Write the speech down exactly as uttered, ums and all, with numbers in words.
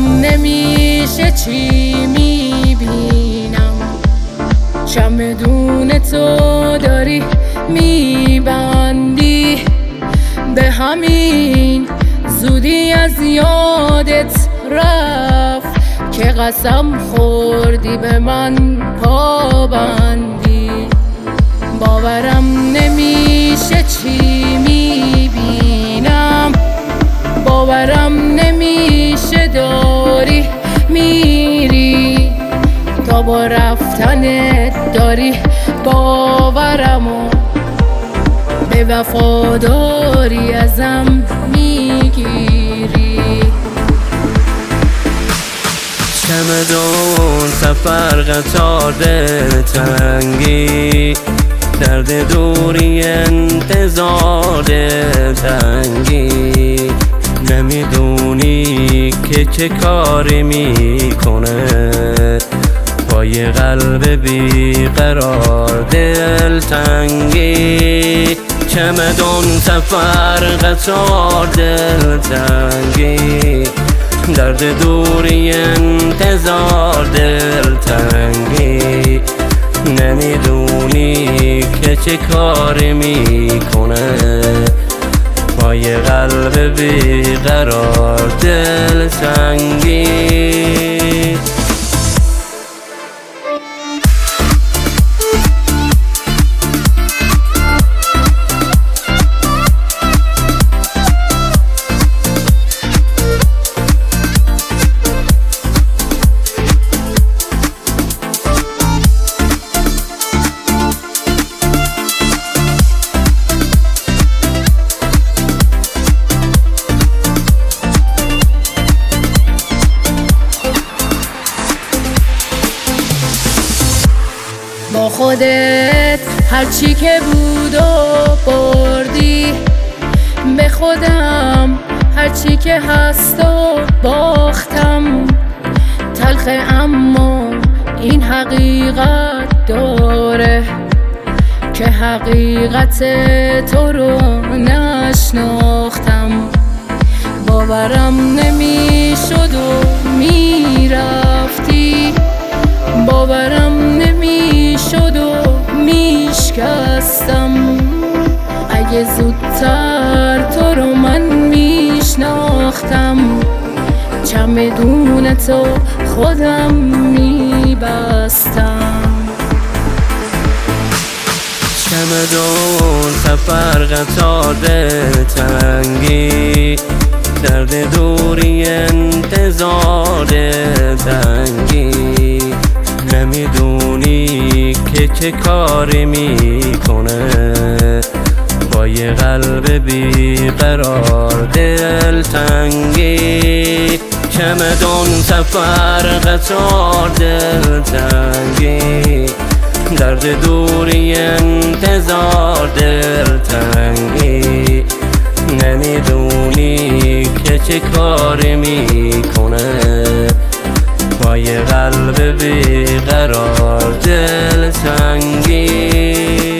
نمیشه چی میبینم، چمدون تو داری میبندی، به همین زودی از یادت رفت که قسم خوردی به من پابندی. باورم نمیشه چی میبینم، باورم نمیشه داری میری، تا با رفتنت داری باورمو به وفاداری ازم میگیری. چمدون سفر قطار دلتنگی، درد دوری انتظار دلتنگی، نمیدونی که چه کاری میکنه با یه قلب بیقرار دلتنگی. چمدون سفر قطار دلتنگی، درد دوری انتظار دلتنگی، نمیدونی که چه کاری میکنه با یه قلب بیقرار دلتنگی. با خودت هرچی که بود و بردی، به خودم هرچی که هست و باختم. تلخه اما این حقیقت داره که حقیقت تو رو نشناختم. باورم نمیشد و میرفتی، باورم نمیشد و میشکستم. اگه زودتر تو رو من میشناختم، چمدون تو خودم میبستم. چمدون سفر قطار دلتنگی، درد دوری انتظار دلتنگی، نمیدونی که چه کاری میکنه با یه قلب بیقرار دلتنگی. چمدون سفر قطار دلتنگی، درد دوری انتظار دلتنگی، نمیدونی که چه کاری میکنه با یه قلب بیقرار دلتنگی.